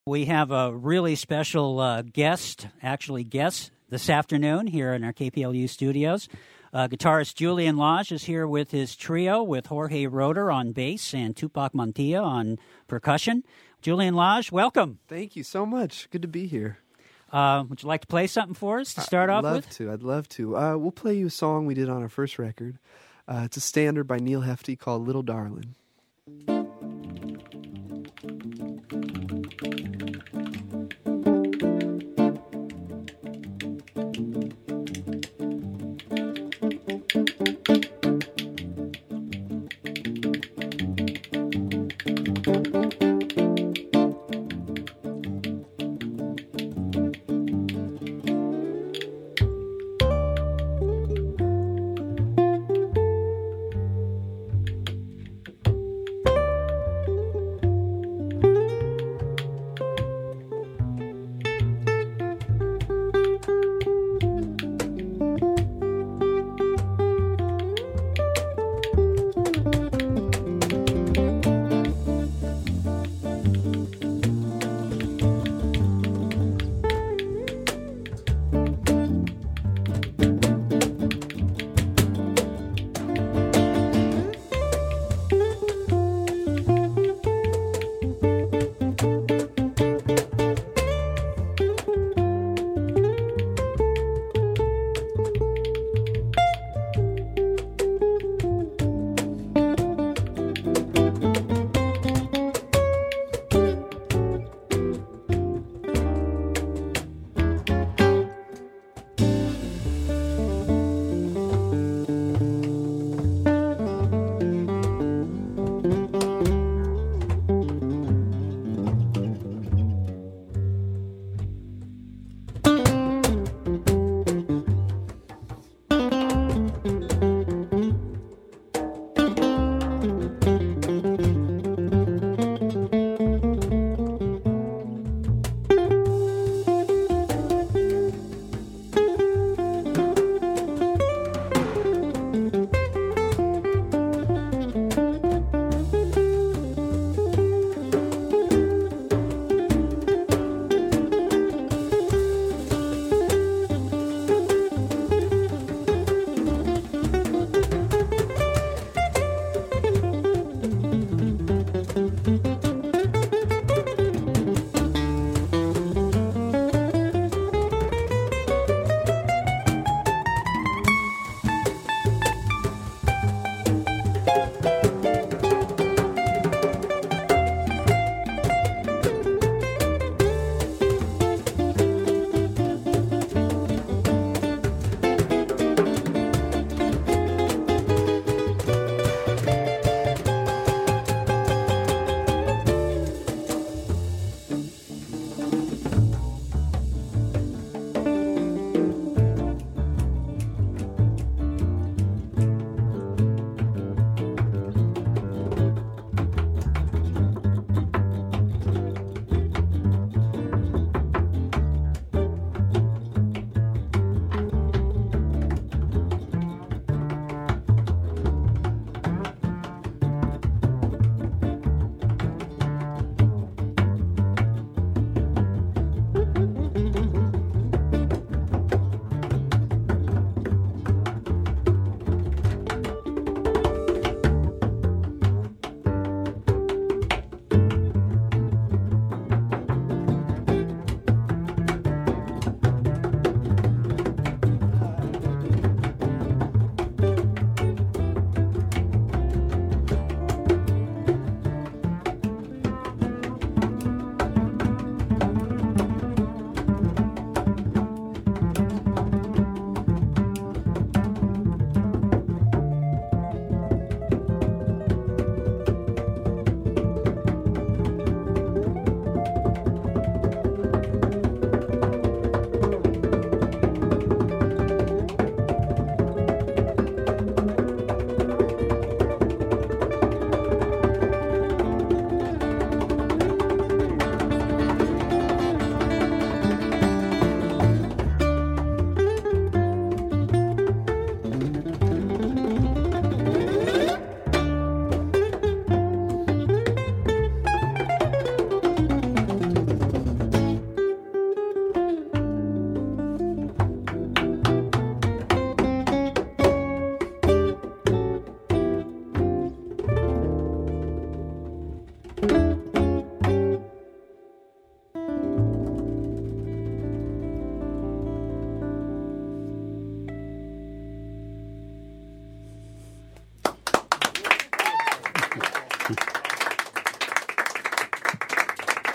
We have a really special guest this afternoon here in our KPLU studios. Guitarist Julian Lage is here with his trio with Jorge Roeder on bass and Tupac Montilla on percussion. Julian Lage, welcome. Thank you so much. Good to be here. Would you like to play something for us to start off with? I'd love to. We'll play you a song we did on our first record. It's a standard by Neil Hefti called Little Darlin'.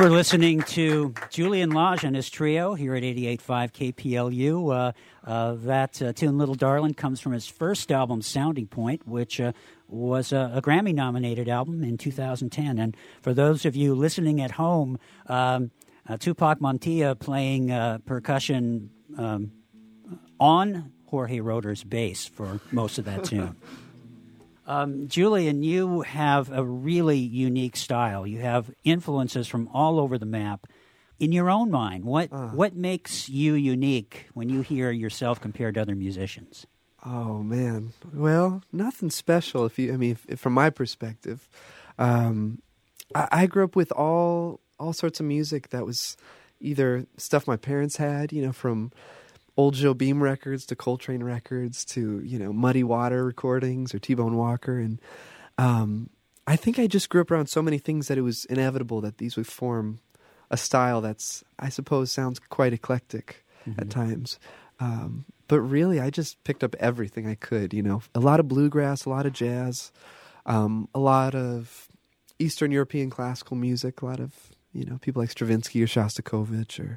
We're listening to Julian Lage and his trio here at 88.5 KPLU. That tune, Little Darlin', comes from his first album, Sounding Point, which was a Grammy-nominated album in 2010. And for those of you listening at home, Tupac Montilla playing percussion on Jorge Roeder's bass for most of that tune. Julian, you have a really unique style. You have influences from all over the map. In your own mind, what makes you unique when you hear yourself compared to other musicians? Oh man, well, nothing special. From my perspective, I grew up with all sorts of music that was either stuff my parents had, from old Joe Beam records to Coltrane records to, Muddy Water recordings or T-Bone Walker. And I think I just grew up around so many things that it was inevitable that these would form a style that's, I suppose, sounds quite eclectic at times. But really, I just picked up everything I could, a lot of bluegrass, a lot of jazz, a lot of Eastern European classical music, a lot of, people like Stravinsky or Shostakovich or...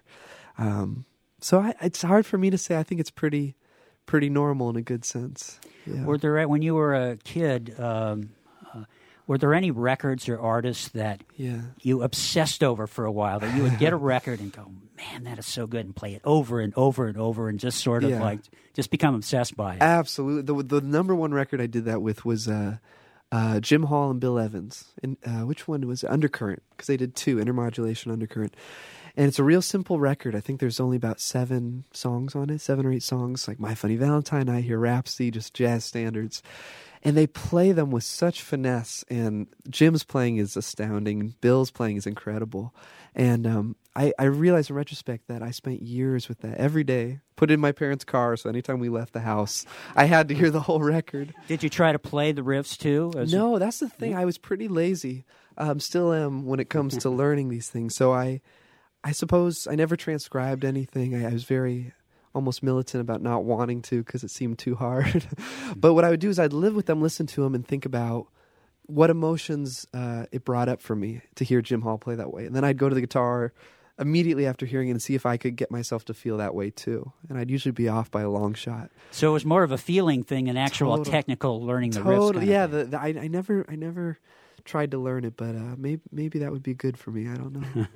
So it's hard for me to say. I think it's pretty normal in a good sense. Yeah. Were there, when you were a kid, were there any records or artists that you obsessed over for a while, that you would get a record and go, man, that is so good, and play it over and over and over and just sort of just become obsessed by it? Absolutely. The number one record I did that with was Jim Hall and Bill Evans. And which one was it? Undercurrent, because they did two, Intermodulation, Undercurrent. And it's a real simple record. I think there's only about 7 songs on it, 7 or 8 songs, like My Funny Valentine, I Hear Rhapsody, just jazz standards. And they play them with such finesse, and Jim's playing is astounding, Bill's playing is incredible. And I realized in retrospect that I spent years with that every day, put it in my parents' car, so anytime we left the house, I had to hear the whole record. Did you try to play the riffs too? No, that's the thing. I was pretty lazy. Still am when it comes to learning these things. So I suppose I never transcribed anything. I was very almost militant about not wanting to because it seemed too hard. But what I would do is I'd live with them, listen to them, and think about what emotions it brought up for me to hear Jim Hall play that way. And then I'd go to the guitar immediately after hearing it and see if I could get myself to feel that way too. And I'd usually be off by a long shot. So it was more of a feeling thing, an actual technical learning the riffs. Totally, yeah. I never tried to learn it, but maybe that would be good for me. I don't know.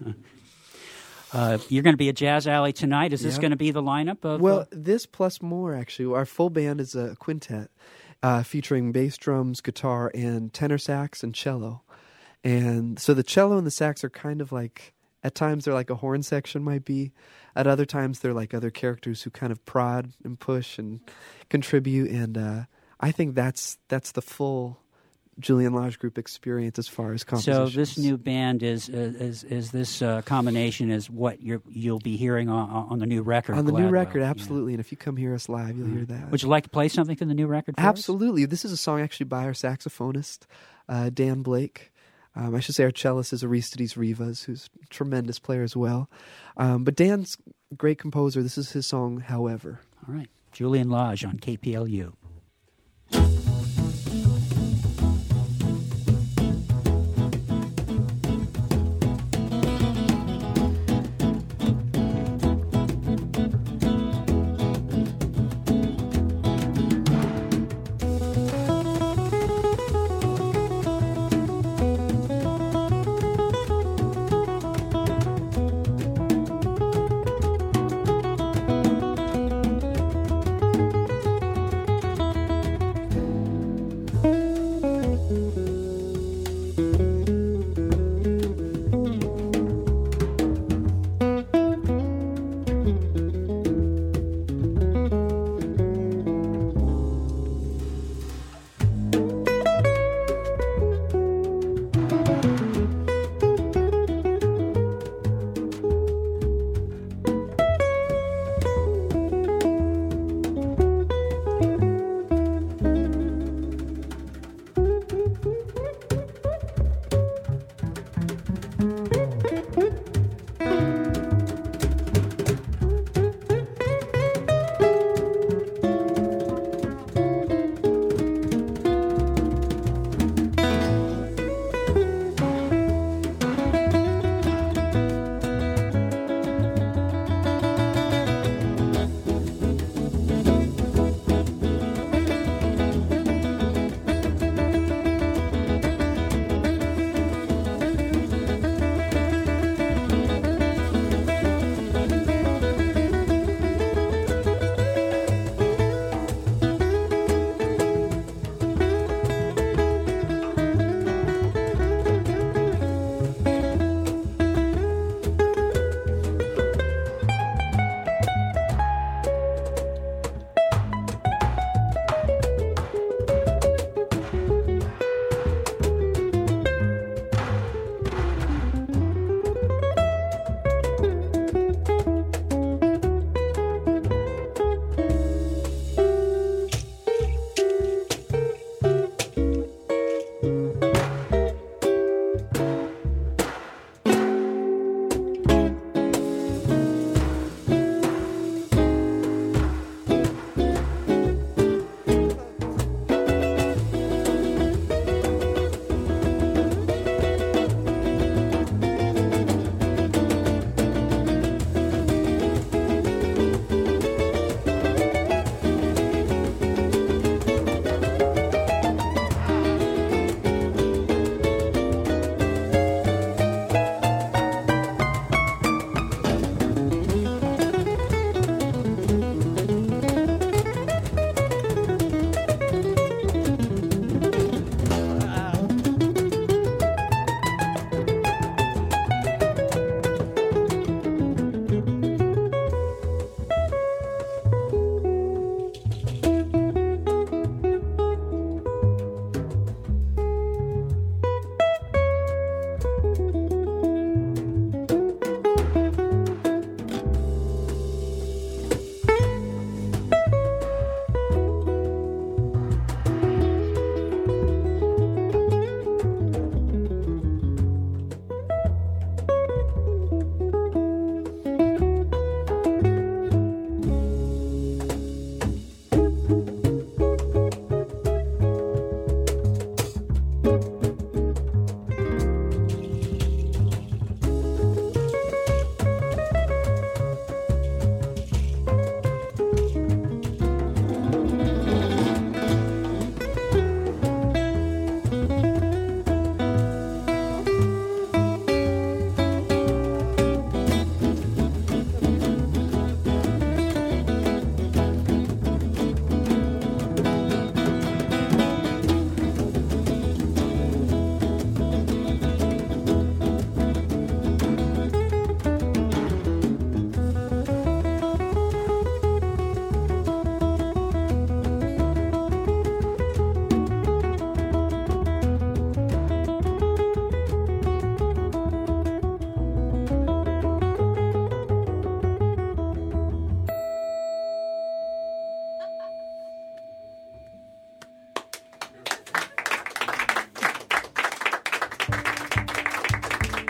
You're going to be at Jazz Alley tonight. Is this going to be the lineup of? Well, this plus more, actually. Our full band is a quintet featuring bass, drums, guitar, and tenor sax and cello. And so the cello and the sax are kind of like, at times they're like a horn section might be. At other times they're like other characters who kind of prod and push and contribute. And I think that's the full Julian Lage Group experience as far as compositions. So this new band is this combination is what you'll be hearing on the new record. On the new record, absolutely. And if you come hear us live, you'll hear that. Would you like to play something from the new record for Absolutely. us? This is a song actually by our saxophonist, Dan Blake. I should say our cellist is Aristides Rivas, who's a tremendous player as well. But Dan's a great composer. This is his song, However. All right. Julian Lage on KPLU.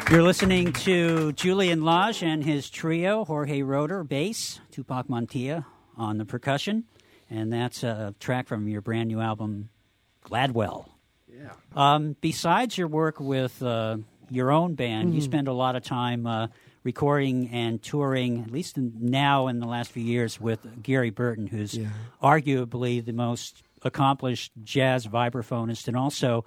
You're listening to Julian Lage and his trio, Jorge Roeder, bass, Tupac Mantilla on the percussion, and that's a track from your brand new album, Gladwell. Yeah. Besides your work with your own band, you spend a lot of time recording and touring, at least now in the last few years, with Gary Burton, who's arguably the most accomplished jazz vibraphonist and also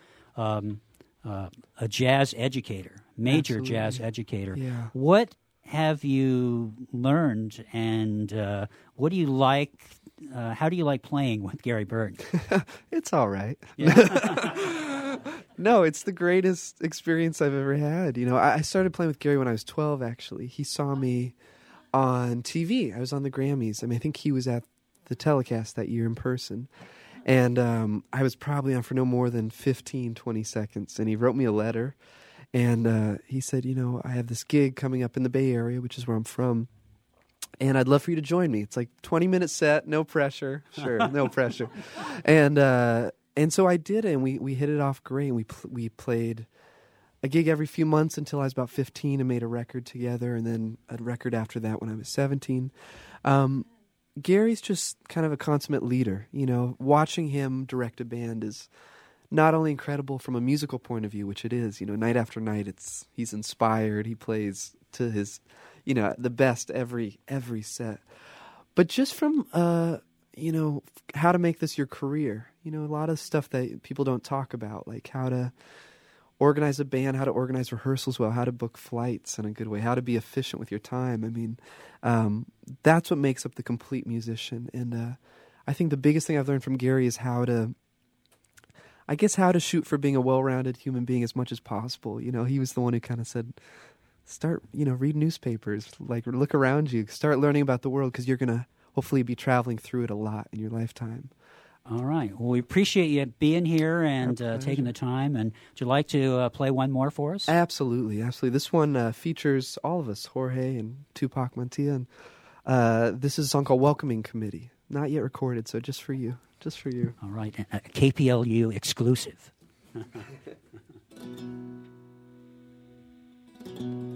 a jazz educator, major jazz educator. Yeah. What have you learned, and what do you like? How do you like playing with Gary Burton? It's all right. Yeah. No, it's the greatest experience I've ever had. You know, I started playing with Gary when I was 12, actually. He saw me on TV. I was on the Grammys. I mean, I think he was at the telecast that year in person. And I was probably on for no more than 15, 20 seconds. And he wrote me a letter. And he said, you know, I have this gig coming up in the Bay Area, which is where I'm from. And I'd love for you to join me. It's like 20-minute set, no pressure. Sure, no pressure. And so I did it, and we hit it off great. And we played a gig every few months until I was about 15 and made a record together, and then a record after that when I was 17. Gary's just kind of a consummate leader. You know, watching him direct a band is not only incredible from a musical point of view, which it is. You know, night after night, he's inspired. He plays to his, you know, the best every set. But just from you know, how to make this your career. You know, a lot of stuff that people don't talk about, like how to organize a band, how to organize rehearsals well, how to book flights in a good way, how to be efficient with your time. I mean, that's what makes up the complete musician. And I think the biggest thing I've learned from Gary is how to shoot for being a well-rounded human being as much as possible. You know, he was the one who kind of said, start, you know, read newspapers, like look around you, start learning about the world, because you're going to hopefully be traveling through it a lot in your lifetime. All right. Well, we appreciate you being here and taking the time. And would you like to play one more for us? Absolutely, absolutely. This one features all of us, Jorge and Tupac Mantilla. And this is a song called Welcoming Committee. Not yet recorded, so just for you. Just for you. All right. A KPLU exclusive.